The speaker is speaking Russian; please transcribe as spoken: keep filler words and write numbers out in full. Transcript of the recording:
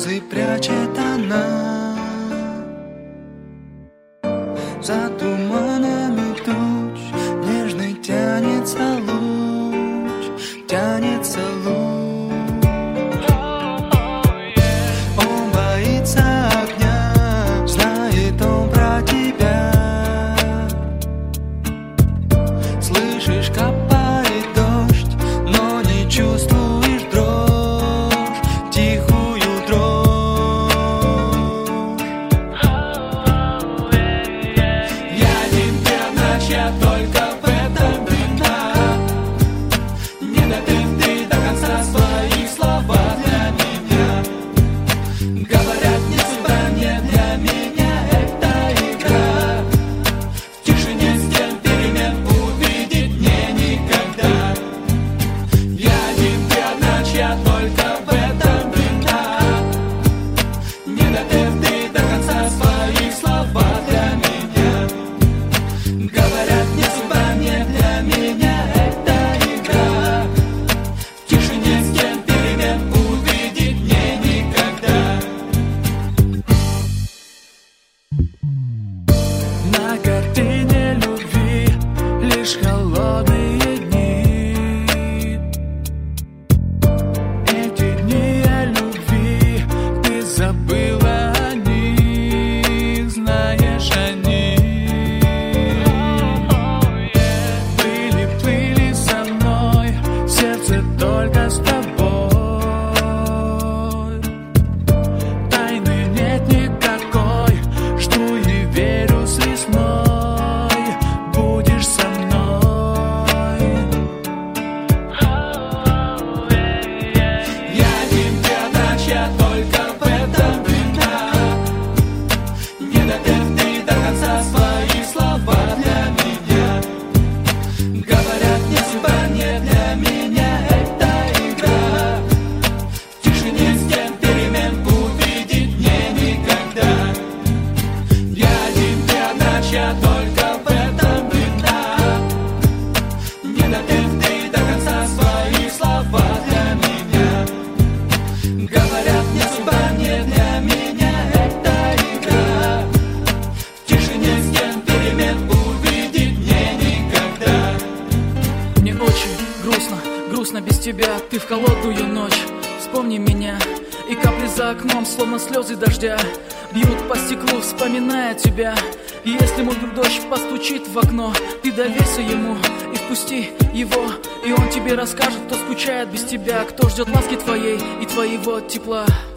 слезы прячет она. За туманами туч нежный тянется луч, тянется луч. Он боится огня, знает он про тебя. Слышишь, капает дождь, но не чувствуешь дрожь, тихую дрожь. Я не ночь, я только в этом вина. Не допев ты до конца свои слова для меня. Говорят, не судьба, не для меня эта игра. В тишине стен перемен увидеть мне никогда. Я один, ты одна, чья только в этом вина. Не допев ты до конца свои слова для меня. Говорят, не судьба, не для меня эта игра. В тишине стен перемен увидеть мне никогда. На картине любви лишь холодные дни. Эти дни о любви ты забыла о них, знаешь они. Плыли, плыли со мной, сердце только с тобой. Тайны нет никакой, жду и верю с весной. Будешь со мной. Я один, ты одна, чья только в этом вина. Не допев ты до конца свои слова для меня. Говорят, не судьба, не для меня эта игра. В тишине стен перемен увидеть мне никогда. Я один, ты одна, чья только в этом вина. Не допев ты до конца свои слова для меня. Говорят, не судьба, не для меня эта игра. В тишине стен перемен увидеть мне никогда. Мне очень грустно, грустно без тебя. Ты в холодную ночь, вспомни меня. И капли за окном, словно слезы дождя, бьют по стеклу, вспоминая тебя. И если мой дождь постучит в окно, ты доверься ему и впусти его. И он тебе расскажет, кто скучает без тебя, кто ждет ласки твоей и твоего тепла.